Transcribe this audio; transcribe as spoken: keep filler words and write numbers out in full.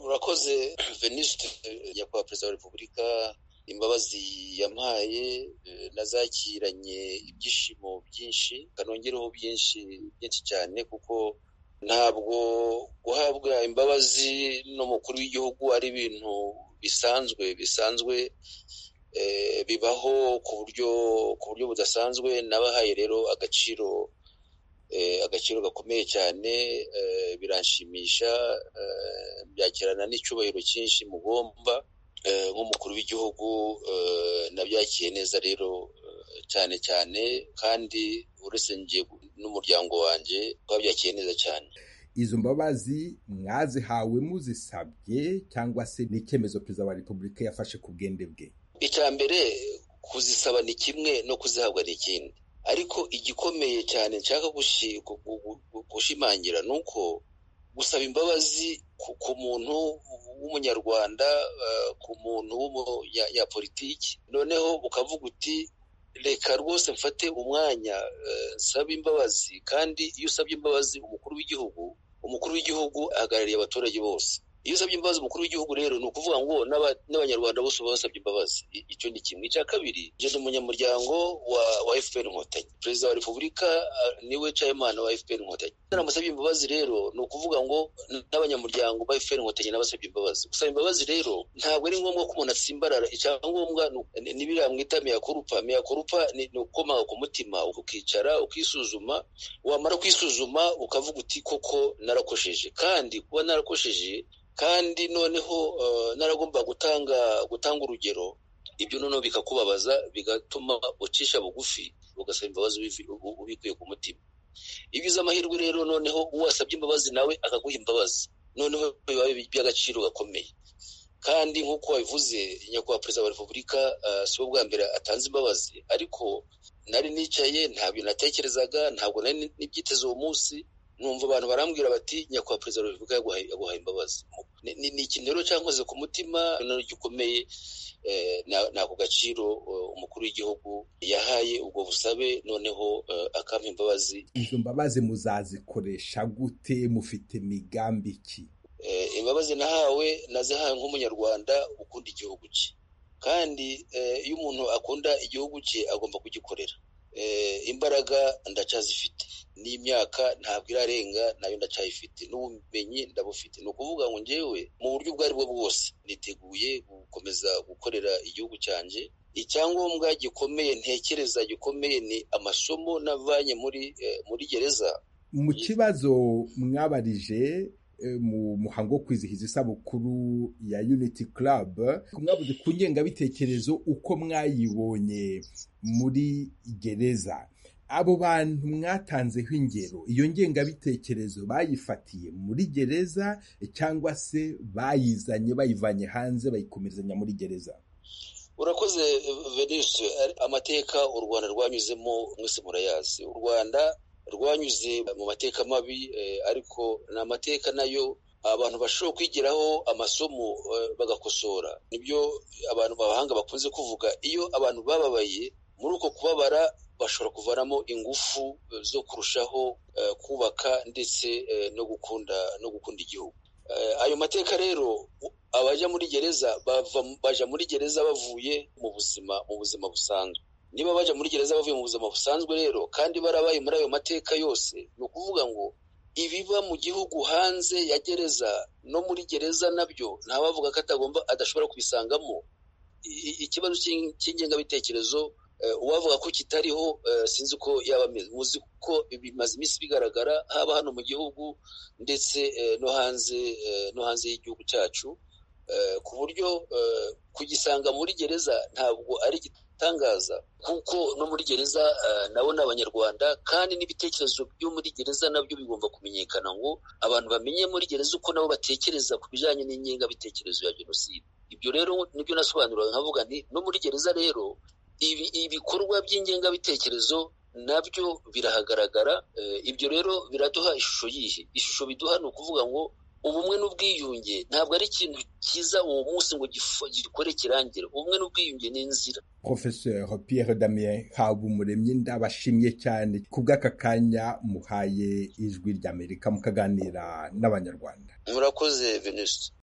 urakoze Venuste, nyakubahwa perezida wa repubulika, imbabazi yampaye nazakiranye ibyishimo byinshi, kanongereho byinshi byinshi cyane, kuko ntabwo guhabwa imbabazi n'umukuru w'igihugu ari ibintu bisanzwe bisanzwe bibaho ku buryo ku buryo budasanzwe. Nabahaye rero agaciro agaciro gakomeye cyane, biranshimisha, byakirana n'icyubahiro cyinshi mugomba nk'umukuru w'igihugu, nabyakiye neza rero cyane cyane, kandi uretse njye n'umuryango wanjye twabyakiye neza cyane. Izo mbabazi mwazihawe muzisabye cyangwa se n'icyemezo perezida wa repubulika yafashe ku bwende bwe? Icya mbere kuzisaba ni kimwe no kuzihabwa ni ikindi, ariko igikomeye cyane nshaka gushimangira ni uko gusaba imbabazi ku muntu w'umunyarwanda, ku muntu w'umunyapolitiki, noneho ukavuga uti reka rwose mfate umwanya nsaba imbabazi. Kandi iyo usabye imbabazi umukuru w'igihugu, umukuru w'igihugu ahagarariye abaturage bose. Iyo usabye imbabazi umukuru w'igihugu rero ni ukuvuga ngo n'abanyarwanda bose baba basabye imbabazi. Icyo ni kimwe. Icya kabiri, njye ni umunyamuryango wa wa F P R Inkotanyi, perezida wa repubulika niwe chairman wa F P R Inkotanyi. Namusabye imbabazi rero ni ukuvuga ngo n'abanyamuryango ba F P R Inkotanyi nabasabye imbabazi. Gusaba imbabazi rero ntabwo ari ngombwa ko umuntu atsimbarara. Icyangombwa ni biriya mwita mea culpa. Mea culpa ni ukoma ku mutima, ukicara ukisuzuma, wamara kwisuzuma ukavuga uti koko narakosheje, kandi kuba narakosheje kandi noneho naragomba gutanga gutanga urugero, ibyo noneho bikakubabaza, bigatuma ucisha bugufi, ugasaba imbabazi ubikuye ku mutima. Ibiza amahirwe rero noneho uwasabye imbabazi nawe akaguha imbabazi, noneho biba by'agaciro gakomeye. Kandi nk'uko wabivuze, nyakubahwa perezida wa repubulika si bo bwa mbere atanze imbabazi, ariko nari nicaye ntabyo natekerezaga, ntabwo nari nibyiteze uwo munsi, numva abantu barambwira bati nyakubahwa perezida wa repubulika yaguhaye imbabazi. Ni ikintu rero cyankoze ku mutima, gikomeye, n'ako gaciro umukuru w'igihugu yahaye ubwo busabe, noneho akampa imbabazi. Izo mbabazi muzazikoresha gute? Mufite migambi ki? Imbabazi nahawe nazihawe nk'umunyarwanda ukunda igihugu cye, kandi iyo umuntu akunda igihugu cye agomba kugikorera. Imbaraga ndacyazifite, n'imyaka ntabwo irarenga nayo ndacyayifite, n'ubumenyi ndabufite. Ni ukuvuga ngo njyewe mu buryo ubwo ari bwo bwose niteguye gukomeza gukorera igihugu cyanjye. Icyangombwa gikomeye ntekereza gikomeye ni amasomo navanye muri muri gereza. Mu kibazo mwabarije mu muhango wo kwizihiza isabukuru ya Unity Club, mwavuze ku ngengabitekerezo uko mwayibonye muri gereza. Abo bantu mwatanzeho ingero, iyo ngengabitekerezo bayifatiye muri gereza cyangwa se bayizanye bayivanye hanze bayikomerezanya muri gereza? Urakoze Venuste, amateka u Rwanda rwanyuzemo mwese murayazi. U Rwanda rwanyuze mu mateka mabi, ariko ni amateka nayo abantu bashobora kwigiraho amasomo bagakosora. Nibyo abantu b'abahanga bakunze kuvuga, iyo abantu bababaye muri uko kubabara bashobora kuvanamo ingufu zo kurushaho kubaka ndetse no gukunda no gukunda igihugu. Ayo mateka rero, abaja muri gereza baja muri gereza bavuye mu buzima mu buzima busanzwe. Niba baja muri gereza bavuye mu buzima busanzwe rero, kandi barabaye muri ayo mateka yose, ni ukuvuga ngo ibiba mu gihugu hanze ya gereza no muri gereza nabyo ntawavuga ko atagomba adashobora kubisangamo. Ikibazo cy'ingengabitekerezo uwavuga ko kitariho sinzi ko yaba ameze. Muzi ko bimaze iminsi bigaragara haba hano mu gihugu ndetse no hanze no hanze y'igihugu cyacu, ku buryo kugisanga muri gereza ntabwo ari igitangaza, kuko no muri gereza nabo ni abanyarwanda, kandi n'ibitekerezo byo muri gereza nabyo bigomba kumenyekana, ngo abantu bamenye muri gereza uko nabo batekereza ku bijyanye n'ingengabitekerezo ya jenoside. Ibyo rero nibyo nasobanuraga nkavuga nti no muri gereza rero ibikorwa by'ingengabitekerezo nabyo birahagaragara. Ibyo rero biraduha ishusho yihe. Ishusho biduha ni ukuvuga ngo ubumwe n'ubwiyunge ntabwo ari ikintu kiza uwo munsi ngo gikore kirangire. Ubumwe n'ubwiyunge ni inzira. Professeur Pierre Damien Habumuremyi, ndabashimye cyane ku bw'aka kanya muhaye Ijwi ry'Amerika mukaganira n'abanyarwanda. Murakoze Venuste.